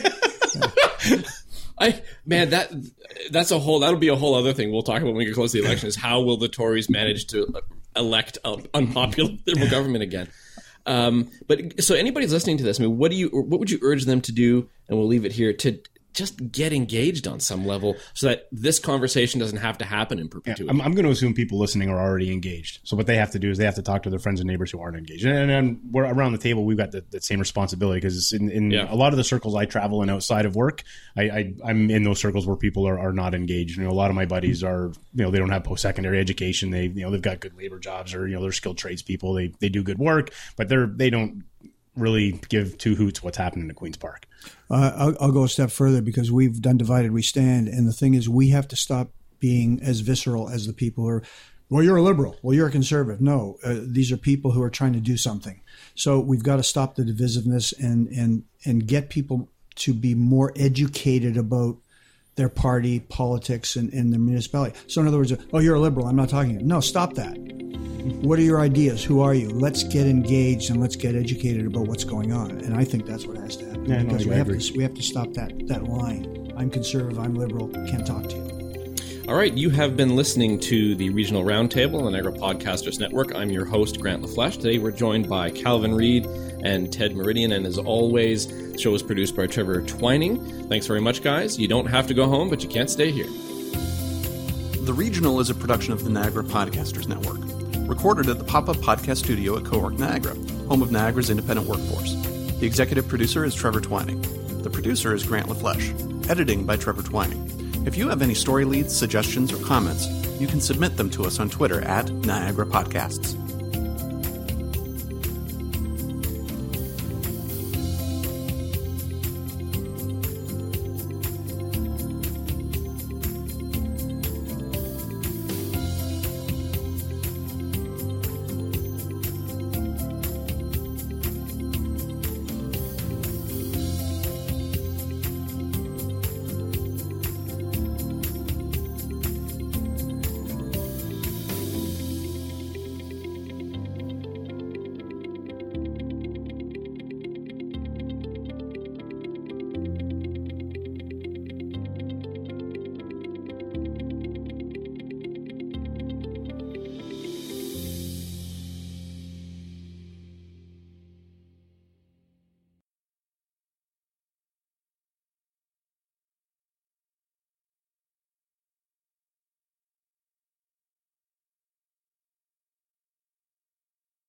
I man, that that's a whole that'll be a whole other thing we'll talk about when we get close to the election. Is how will the Tories manage to elect an unpopular Liberal government again? Um, but so anybody's listening to this, I mean, what do you, what would you urge them to do? And we'll leave it here to just get engaged on some level so that this conversation doesn't have to happen in perpetuity. Yeah, I'm, I'm going to assume people listening are already engaged. So what they have to do is they have to talk to their friends and neighbors who aren't engaged. And, and we're around the table. We've got the, that same responsibility because in, in Yeah. a lot of the circles I travel in outside of work, I, I, I'm in those circles where people are, are not engaged. You know, a lot of my buddies are, you know, they don't have post-secondary education. They, you know, they've got good labor jobs or, you know, they're skilled tradespeople. They, they do good work, but they're, they don't really give two hoots what's happening in Queen's Park. Uh, I'll, I'll go a step further because we've done Divided We Stand. And the thing is, we have to stop being as visceral as the people who are, well, you're a liberal. Well, you're a conservative. No, uh, these are people who are trying to do something. So we've got to stop the divisiveness and, and, and get people to be more educated about their party, politics, and, and their municipality. So in other words, oh, you're a liberal. I'm not talking to you. No, stop that. What are your ideas? Who are you? Let's get engaged and let's get educated about what's going on. And I think that's what has to happen Yeah, no, because I we have agree. to we have to stop that that line. I'm conservative. I'm liberal. Can't talk to you. All right, you have been listening to the Regional Roundtable on the Niagara Podcasters Network. I'm your host, Grant LaFleche. Today we're joined by Calvin Reid and Ted Meridian, and as always, the show is produced by Trevor Twining. Thanks very much, guys. You don't have to go home, but you can't stay here. The Regional is a production of the Niagara Podcasters Network, recorded at the Pop-Up Podcast Studio at Cowork Niagara, home of Niagara's independent workforce. The executive producer is Trevor Twining. The producer is Grant LaFleche. Editing by Trevor Twining. If you have any story leads, suggestions, or comments, you can submit them to us on Twitter at Niagara Podcasts.